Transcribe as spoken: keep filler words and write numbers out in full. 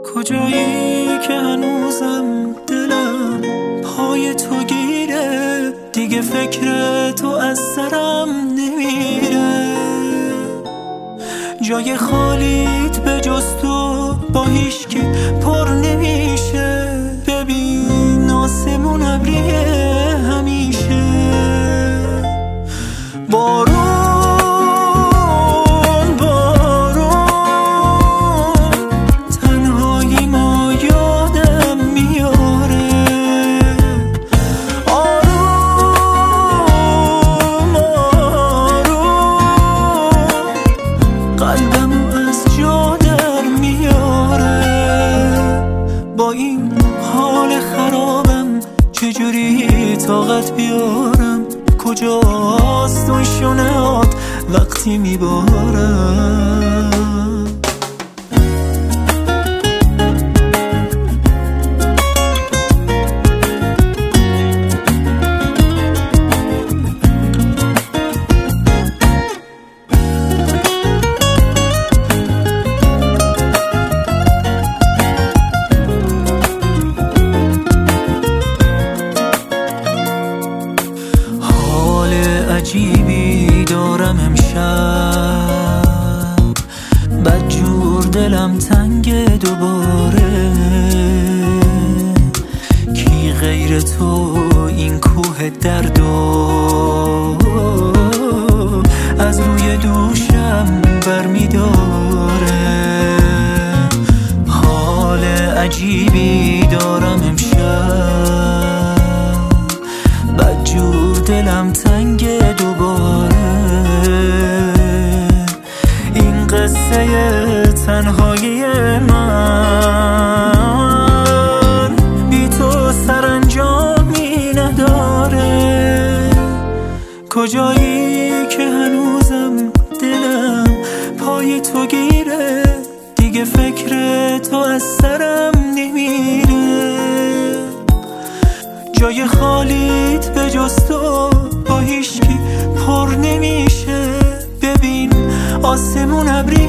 کجایی که هنوزم دلم پای تو گیره، دیگه فکر تو از سرم نمیره. جای خالیت به جز تو با هیچکی پر نمیشه. ببین آسمون ابریه همیشه. بارون چجوری طاقت بیارم؟ کجاست اون شونهات وقتی میبارم؟ عجیبی دارم امشب، بدجور دلم تنگ دوباره. کی غیر تو این کوه دردو از روی دوشم برمیداره؟ حال عجیبی دارم امشب، بدجور دلم تنگ دوباره. این قصه تنهایی من بی تو سرانجامی نداره. کجایی که هنوزم دلم پای تو گیره، دیگه فکر تو از سرم نمیره. جای خالیت به جز تو با هیچکی پر نمیشه. ببین آسمون ابری